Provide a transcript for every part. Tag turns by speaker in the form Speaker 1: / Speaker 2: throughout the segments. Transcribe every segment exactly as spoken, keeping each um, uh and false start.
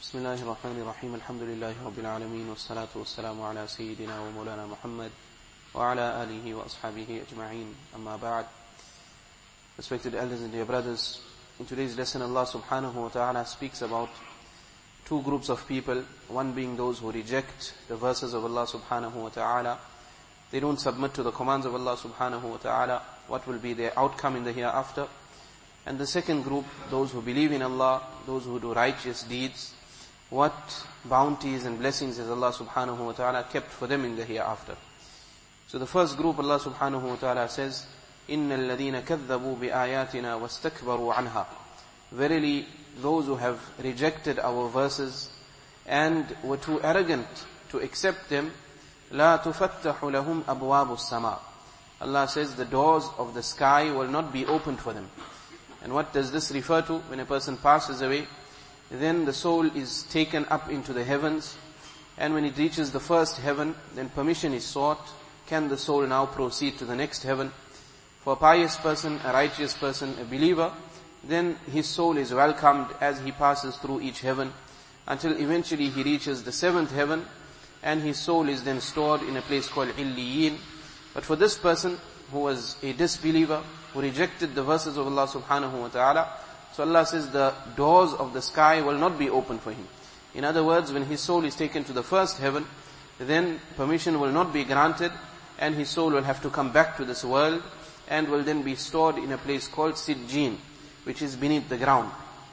Speaker 1: بسم الله الرحمن الرحيم الحمد لله رب العالمين والصلاة والسلام على سيدنا ومولانا محمد وعلى آله وأصحابه أجمعين أما بعد. Respected elders and dear brothers, in today's lesson Allah subhanahu wa ta'ala speaks about two groups of people, one being those who reject the verses of Allah subhanahu wa ta'ala. They don't submit to the commands of Allah subhanahu wa ta'ala. What will be their outcome in the hereafter? And the second group, those who believe in Allah, those who do righteous deeds, what bounties and blessings has Allah subhanahu wa ta'ala kept for them in the hereafter. So the first group, Allah subhanahu wa ta'ala says, إِنَّ الَّذِينَ كَذَّبُوا بِآيَاتِنَا وَاسْتَكْبَرُوا عَنْهَا. Verily, those who have rejected our verses and were too arrogant to accept them, لَا تُفَتَّحُ لَهُمْ أَبْوَابُ السَّمَاءِ. Allah says the doors of the sky will not be opened for them. And what does this refer to? When a person passes away, then the soul is taken up into the heavens, and when it reaches the first heaven, then permission is sought. Can the soul now proceed to the next heaven? For a pious person, a righteous person, a believer, then his soul is welcomed as he passes through each heaven, until eventually he reaches the seventh heaven, and his soul is then stored in a place called Illiyin. But for this person who was a disbeliever, who rejected the verses of Allah subhanahu wa ta'ala, so Allah says the doors of the sky will not be open for him. In other words, when his soul is taken to the first heaven, then permission will not be granted, and his soul will have to come back to this world, and will then be stored in a place called Sijjin, which is beneath the ground.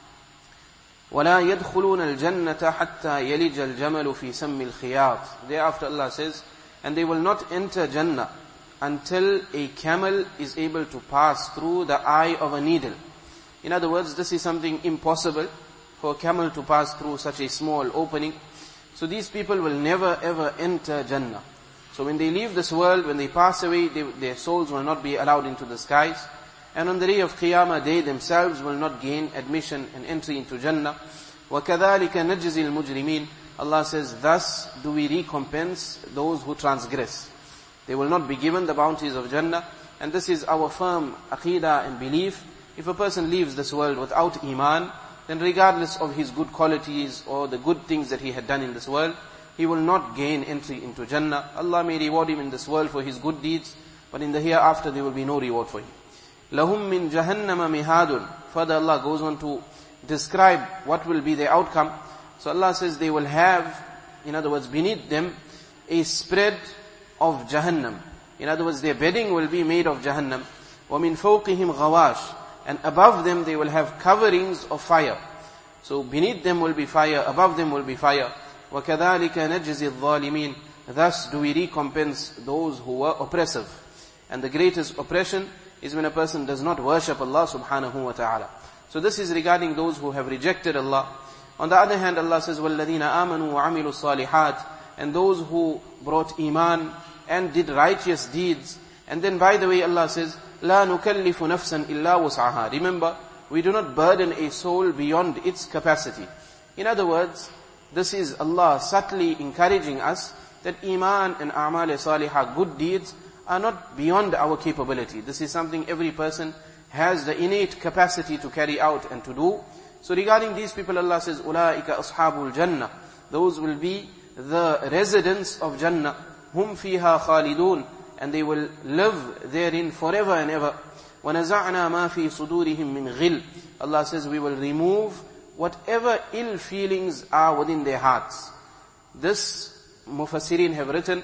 Speaker 1: وَلَا يَدْخُلُونَ الْجَنَّةَ حَتَّى يَلِجَ الْجَمَلُ فِي سَمِّ الْخِيَاطِ. Thereafter Allah says, and they will not enter Jannah until a camel is able to pass through the eye of a needle. In other words, this is something impossible for a camel to pass through such a small opening. So these people will never ever enter Jannah. So when they leave this world, when they pass away, they, their souls will not be allowed into the skies. And on the day of Qiyamah, they themselves will not gain admission and entry into Jannah. وَكَذَلِكَ نَجْزِي الْمُجْرِمِينَ. Allah says, thus do we recompense those who transgress. They will not be given the bounties of Jannah. And this is our firm aqidah and belief. If a person leaves this world without iman, then regardless of his good qualities or the good things that he had done in this world, he will not gain entry into Jannah. Allah may reward him in this world for his good deeds, but in the hereafter there will be no reward for him. لَهُمْ مِنْ جَهَنَّمَ مِهَادٌ. Further Allah goes on to describe what will be their outcome. So Allah says they will have, in other words, beneath them, a spread of Jahannam. In other words, their bedding will be made of Jahannam. وَمِنْ فَوْقِهِمْ غَوَاشٍ. And above them they will have coverings of fire. So beneath them will be fire, above them will be fire. وَكَذَلِكَ نَجْزِي الظَّالِمِينَ. Thus do we recompense those who were oppressive. And the greatest oppression is when a person does not worship Allah subhanahu wa ta'ala. So this is regarding those who have rejected Allah. On the other hand, Allah says, وَالَّذِينَ آمَنُوا وَعَمِلُوا الصَّالِحَاتِ. And those who brought iman and did righteous deeds. And then by the way, Allah says, لَا نُكَلِّفُ نَفْسًا إِلَّا وُسْعَهَا. Remember, we do not burden a soul beyond its capacity. In other words, this is Allah subtly encouraging us that iman and a'mal salihah, good deeds, are not beyond our capability. This is something every person has the innate capacity to carry out and to do. So regarding these people, Allah says, أُولَٰئِكَ أَصْحَابُ الْجَنَّةِ. Those will be the residents of Jannah. هُمْ فِيهَا خَالِدُونَ. And they will live therein forever and ever. وَنَزَعْنَا مَا فِي صُدُورِهِمْ مِنْ غِلٍّ. Allah says we will remove whatever ill feelings are within their hearts. This, Mufassirin have written,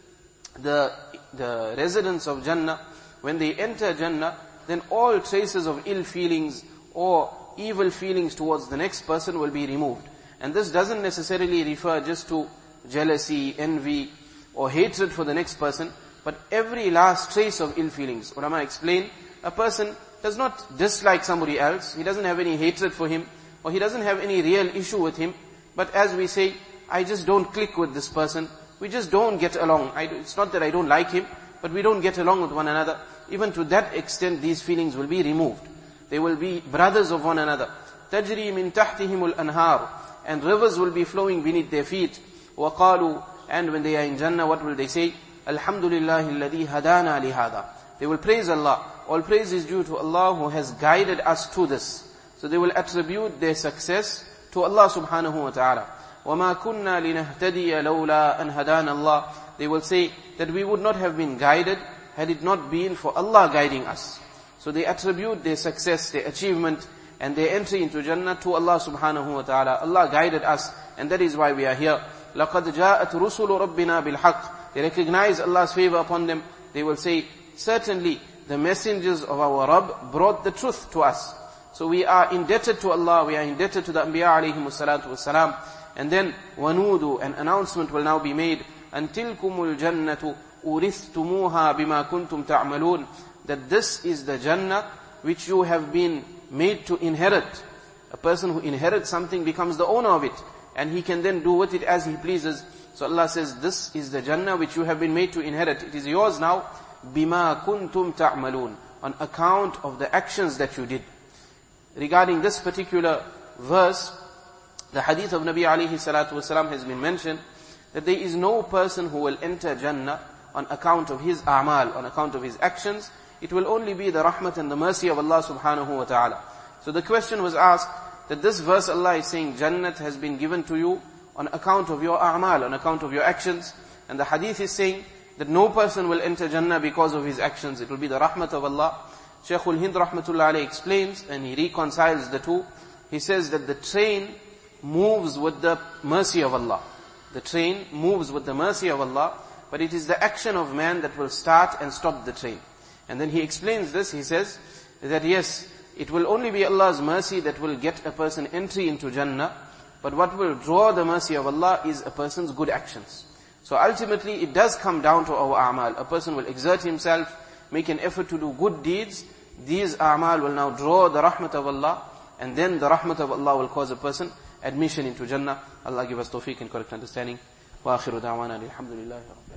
Speaker 1: the, the residents of Jannah, when they enter Jannah, then all traces of ill feelings or evil feelings towards the next person will be removed. And this doesn't necessarily refer just to jealousy, envy, or hatred for the next person, but every last trace of ill feelings. Ulama explain, a person does not dislike somebody else, he doesn't have any hatred for him, or he doesn't have any real issue with him, but as we say, I just don't click with this person, we just don't get along. I, it's not that I don't like him, but we don't get along with one another. Even to that extent, these feelings will be removed. They will be brothers of one another. تَجْرِي مِن تَحْتِهِمُ الْأَنْهَارُ. And rivers will be flowing beneath their feet. وَقَالُوا. And when they are in Jannah, what will they say? Alhamdulillah alladhi hadana lihada. They will praise Allah. All praise is due to Allah who has guided us to this. So they will attribute their success to Allah subhanahu wa ta'ala. وَمَا كُنَّا لِنَهْتَدِيَ لَوْلَا أَنْ هَدَانَ اللَّهِ. They will say that we would not have been guided had it not been for Allah guiding us. So they attribute their success, their achievement, and their entry into Jannah to Allah subhanahu wa ta'ala. Allah guided us, and that is why we are here. لَقَدْ جَاءَتْ رُسُلُ رَبِّنَا بِالْحَقِّ. They recognize Allah's favor upon them. They will say, certainly the messengers of our Rabb brought the truth to us. So we are indebted to Allah, we are indebted to the Anbiya alayhimu salatu wassalam. And then, وَنُودُ, an announcement will now be made, أَن تِلْكُمُ الْجَنَّةُ أُورِثْتُمُوهَا بِمَا كُنْتُمْ تَعْمَلُونَ. That this is the Jannah which you have been made to inherit. A person who inherits something becomes the owner of it, and he can then do with it as he pleases. So Allah says, this is the Jannah which you have been made to inherit. It is yours now, بِمَا كُنْتُمْ تَعْمَلُونَ, on account of the actions that you did. Regarding this particular verse, the hadith of Nabi alayhi salatu wasalam has been mentioned, that there is no person who will enter Jannah on account of his a'mal, on account of his actions. It will only be the rahmat and the mercy of Allah subhanahu wa ta'ala. So the question was asked, that this verse Allah is saying, Jannat has been given to you on account of your a'mal, on account of your actions. And the hadith is saying that no person will enter Jannah because of his actions. It will be the rahmat of Allah. Shaykhul Hind rahmatullah alayhi explains, and he reconciles the two. He says that the train moves with the mercy of Allah. The train moves with the mercy of Allah, but it is the action of man that will start and stop the train. And then he explains this, he says that yes, it will only be Allah's mercy that will get a person entry into Jannah, but what will draw the mercy of Allah is a person's good actions. So ultimately it does come down to our a'mal. A person will exert himself, make an effort to do good deeds. These a'mal will now draw the rahmat of Allah, and then the rahmat of Allah will cause a person admission into Jannah. Allah give us tawfiq and correct understanding. Wa akhiru da'wana alhamdulillahi rabbil alamin.